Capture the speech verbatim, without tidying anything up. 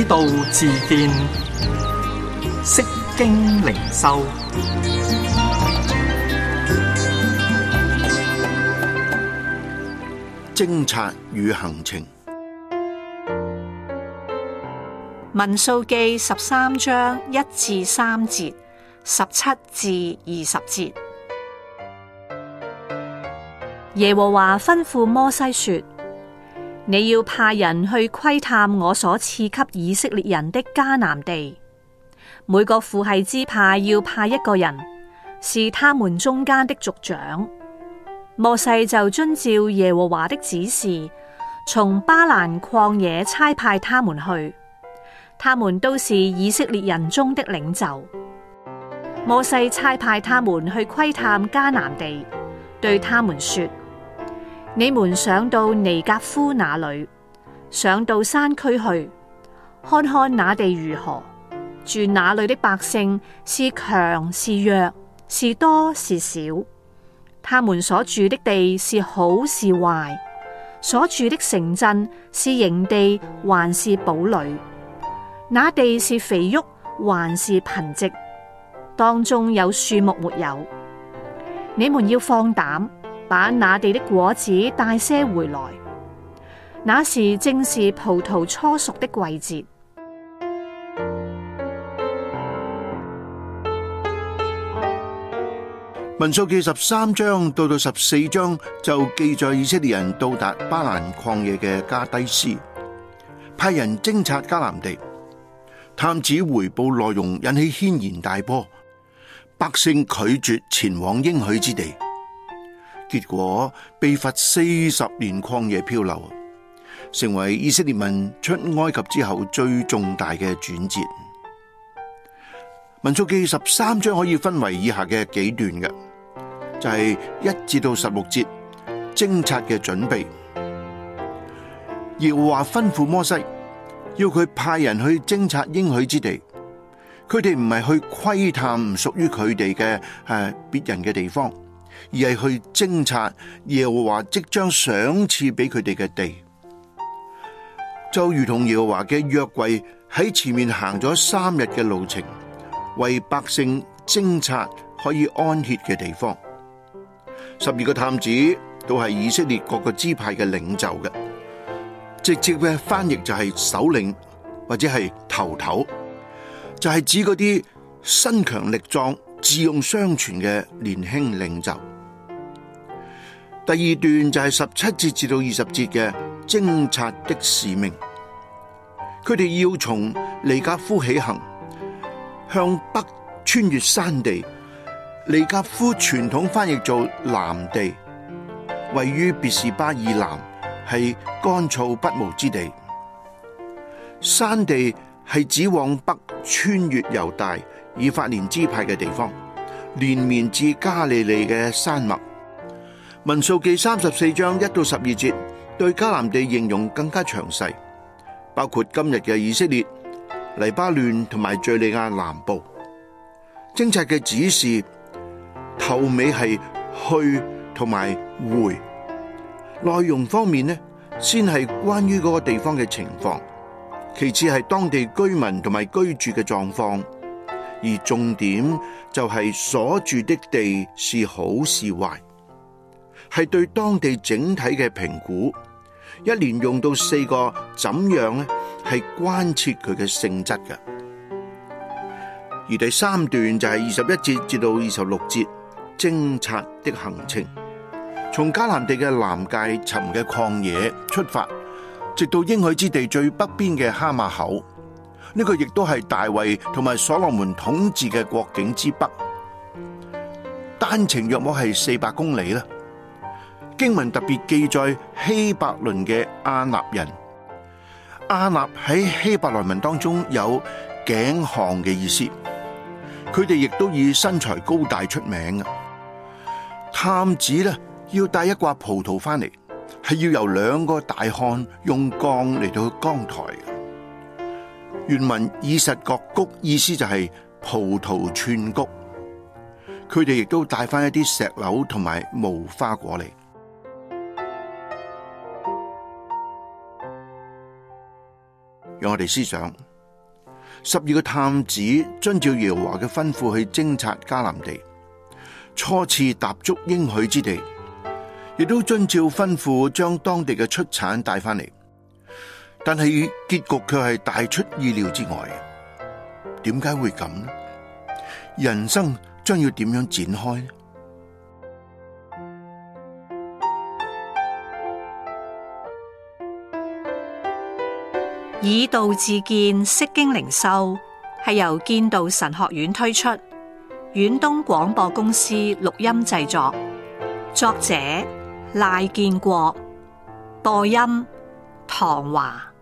道自見，釋經靈修。 偵察與行程。 民數記十三章一至三節，十七至二十節。耶和華吩咐摩西說：你要派人去窺探我所賜給以色列人的迦南地，每個父系支派要派一個人，是他們中間的族長。摩西就遵照耶和華的指示，從巴蘭曠野差派他們去，他們都是以色列人中的領袖。摩西差派他們去窺探迦南地，對他們說：你們上到尼革夫那裏，上到山區去，看看那地如何，住那裏的百姓是強是弱，是多是少，他們所住的地是好是壞，所住的城鎮是營地還是堡壘，那地是肥沃還是貧瘠，當中有樹木沒有？你們要放膽，把那地的果子帶些回來，那時正是葡萄初熟的季節。 民數記十三章到到十四章就記載以色列人到達巴蘭曠野嘅加低斯，派人偵察迦南地，探子回報內容引起軒然大波，百姓拒絕前往應許之地，結果被罰四十年曠野漂流，成為以色列民出埃及之後最重大嘅轉折。民數記十三章可以分為以下嘅幾段嘅，就係、是、一至到十六節偵察嘅準備。耶和華吩咐摩西，要佢派人去偵察應許之地，佢哋唔係去窺探唔屬於佢哋嘅誒別人嘅地方，而係去偵察耶和華即將賞賜俾佢哋嘅地。就如同耶和華嘅約櫃喺前面行咗三日嘅路程，為百姓偵察可以安歇嘅地方。十二個探子都係以色列各個支派嘅領袖嘅，直接嘅翻譯就係首領或者係頭頭，就係指嗰啲身強力壯、智勇雙全嘅年輕領袖。第二段就係十七節至到二十節嘅偵察的使命，佢哋要從尼革夫起行，向北穿越山地。尼革夫傳統翻譯做南地，位於別是巴以南，係乾燥不毛之地。山地係指往北穿越猶大以法蓮支派嘅地方，連綿至加利利嘅山脈。民數記三十四章一到十二節對迦南地形容更加詳細，包括今日嘅以色列、黎巴嫩同埋敘利亞南部。偵察嘅指示頭尾係去同埋回，內容方面呢，先係關於嗰個地方嘅情況，其次係當地居民同埋居住嘅狀況，而重點就係所住的地是好是壞，係對當地整體嘅評估。一連用到四個怎樣呢，係關切佢嘅性質嘅。而第三段就係二十一節至到二十六節偵察的行程，從迦南地嘅南界尋嘅曠野出發，直到應許之地最北邊嘅哈馬口，呢、這個亦都係大衛同埋所羅門統治嘅國境之北，單程約莫係四百公里啦。經文特別記載希伯倫嘅亞納人，亞納喺希伯來文當中有頸項嘅意思，佢哋亦都以身材高大出名。探子咧要帶一掛葡萄翻嚟，係要由兩個大漢用槓嚟到扛抬。原文以實各谷意思就係葡萄串谷，佢哋亦都帶翻一啲石榴同埋無花果嚟。讓我哋思想十二個探子遵照耶和華嘅吩咐去偵察迦南地，初次踏足應許之地，亦都遵照吩咐將當地嘅出產帶翻嚟。但係結局卻係大出意料之外。點解會咁呢？人生將要點樣展開呢？ 以道自見，釋經靈修係由建道神學院推出，遠東廣播公司錄音製作，作者賴建國，播音唐華。